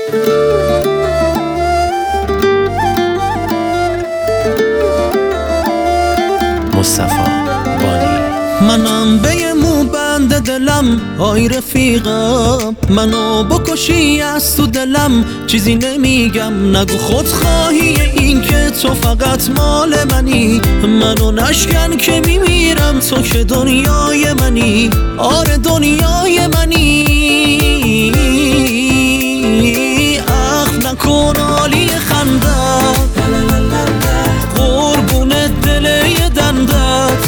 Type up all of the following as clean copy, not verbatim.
مصطفی بانی. منم به یه موبند دلم، آی رفیقم منو بکشی از تو دلم چیزی نمیگم. نگو خودخواهی این که تو فقط مال منی، منو نشکن که میمیرم تو که دنیای منی. آره دنیای منی. اخ نکن عالی خندت، قربون دل یه دندت،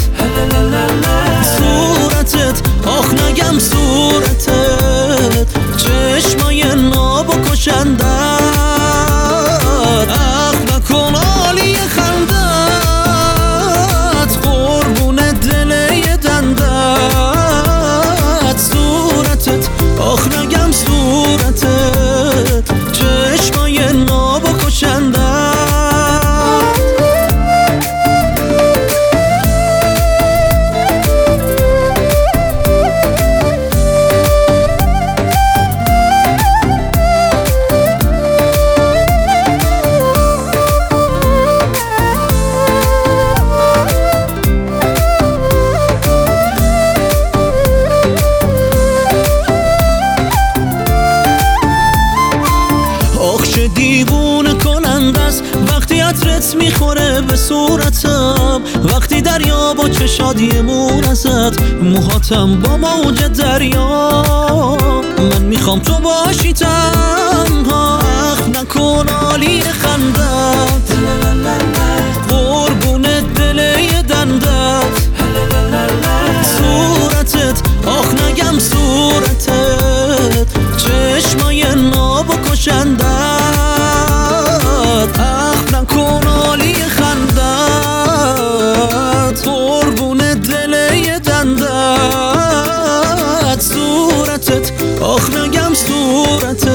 صورتت آخ نگم صورتت، چشمای ناب و کشندت. اخ نکن عالی خندت، قربون دل یه دندت، صورتت آخ نگم صورتت، چشمای ناب و کشندت. دیوونه کننده است وقتی عطرت میخوره به صورتم، وقتی دریا با چشات یه مون ازت، موهاتم با موج دریا. من میخوام تو باشی تنها. اخ نکن عالی خندت، قربون دل یه دندت، صورتت آخ نگم صورتت، چشمای ناب و کشندت. اخ نکن عالی خندت، قربون دل یه دندت، صورتت آخ نگم صورتت،